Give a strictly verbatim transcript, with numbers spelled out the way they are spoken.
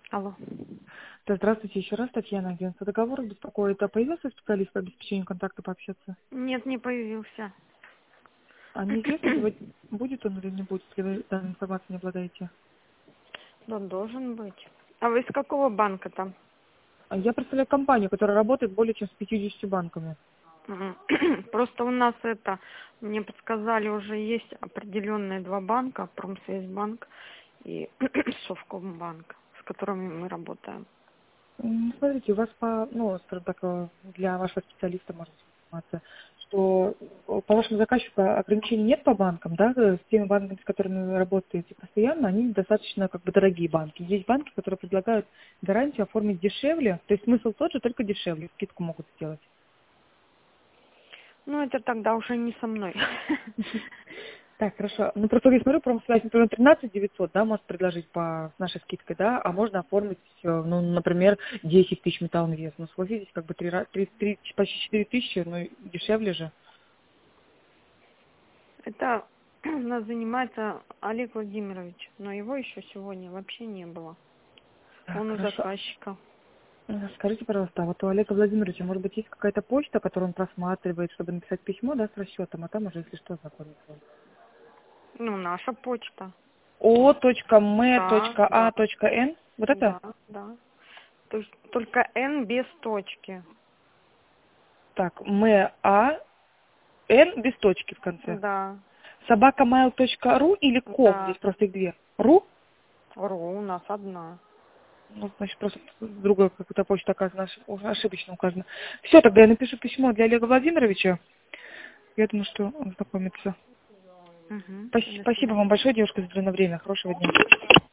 Алло. Да, здравствуйте еще раз, Татьяна, агентство договоров беспокоит. А появился специалист по обеспечению контакта пообщаться? Нет, не появился. А неизвестно, сегодня будет он или не будет, если вы данной информацией не обладаете? Да, должен быть. А вы из какого банка там? А Я представляю компанию, которая работает более чем с пятьюдесятью банками. М. Просто у нас это, мне подсказали, уже есть определенные два банка, Промсвязьбанк и Совкомбанк, с которыми мы работаем. М, Смотрите, у вас по, ну, скажем так, э, для вашего специалиста можно информация, что э, по вашему заказчику ограничений нет по банкам, да, э, с теми банками, с которыми вы работаете постоянно, они достаточно как бы дорогие банки. Есть банки, которые предлагают гарантию оформить дешевле, то есть смысл тот же, только дешевле, скидку могут сделать. Ну, это тогда уже не со мной. Так, хорошо. Ну, просто я смотрю, промсвязь, например, тринадцать девятьсот, да, может предложить по с нашей скидкой, да, а можно оформить, э, ну, например, десять тысяч металлинвест. Ну, согласитесь, как бы три, ра- три, три, почти четыре тысячи, ну, и дешевле же. Это у нас занимается Олег Владимирович, но его еще сегодня вообще не было. Так, Он у хорошо. заказчика. Э, Скажите, пожалуйста, а вот у Олега Владимировича, может быть, есть какая-то почта, которую он просматривает, чтобы написать письмо, да, с расчетом, а там уже, если что, знакомиться? Ну, наша почта. Да, да, о.м.а.н? Вот это? да, да. То есть только Н без точки. Так, м а н без точки в конце. Да, собака mail точка ру или ком? да. Здесь просто их две. Ру? Ру у нас одна. Ну, значит, просто другая какая-то почта оказана, ошиб- ошибочно указана. Все, тогда я напишу письмо для Олега Владимировича. Я думаю, что он знакомится. Угу. Спасибо До спасибо свидания. вам большое, девушка, за длинное время. Хорошего дня.